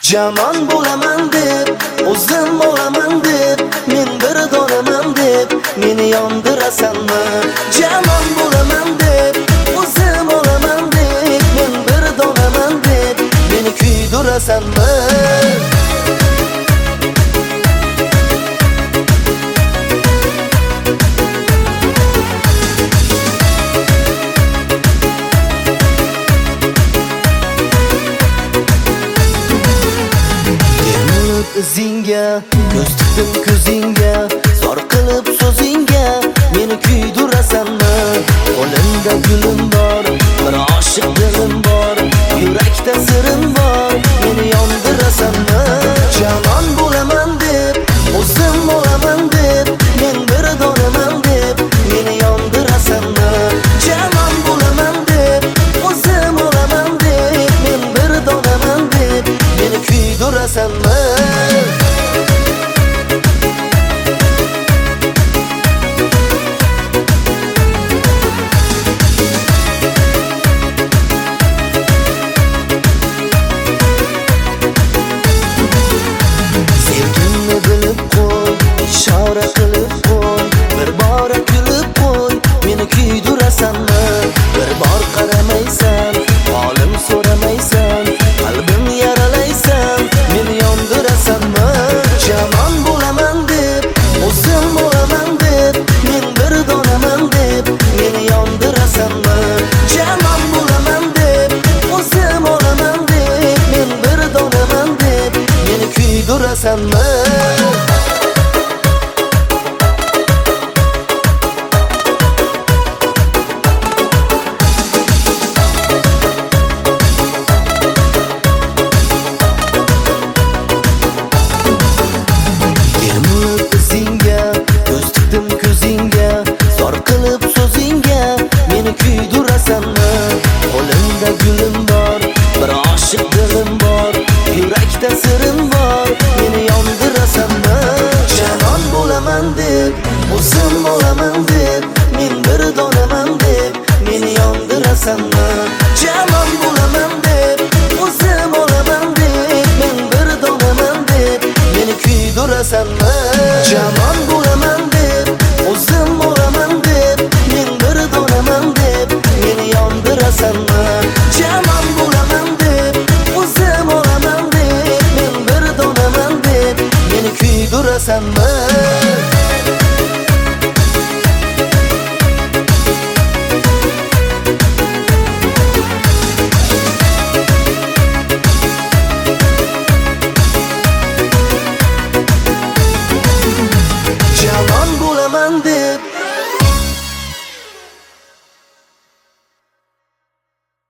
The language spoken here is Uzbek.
Jamon bo'laman deb, o'zim bo'laman deb, men bir donaman deb, meni yondirasanmi? Jamon bo'laman deb, o'zim bo'laman deb, men bir donaman deb, meni kuydirasanmi? Izingga, ko'z tutdim ko'zingga, zor qilib so'zingga, meni kuydirasanmi? Qo'limda gulim bor, bir oshiq dilim bor, yurakda sirim bor, meni yondirasanmi? Jamon bo'laman deb, o'zim bo'laman deb, men bir donaman deb, meni yondirasanmi? Jamon bo'laman deb, o'zim bo'laman deb, men bir donaman deb, meni kuydirasanmi? Ishora qilib qo'y, bir bor kulib qo'y, meni kuydirasanmi? Bir bor qaramaysan, holim so'ramaysan, qalbim yaralaysan, meni yondirasanmi? Jamon bo'laman deb, o'zim bo'laman deb, men bir donaman deb, meni yondirasanmi? Jamon bo'laman deb, o'zim bo'laman deb, men bir donaman deb, meni kuydirasanmi? Qo'limda gulim bor, bir oshiq dilim bor, yurakda sirim bor, meni yondirasanmi? Jamon bo'laman deb, o'zim bo'laman deb, men bir donaman deb, meni yondirasanmi? Jamon bo'laman deb, o'zim bo'laman deb, men bir donaman deb, meni kuydirasanmi? Jamon bo'laman deb, o'zim bo'laman deb, men bir donaman deb, meni yondirasanmi? Jamon bo'laman deb, o'zim bo'laman deb, men bir donaman deb, meni kuydirasanmi?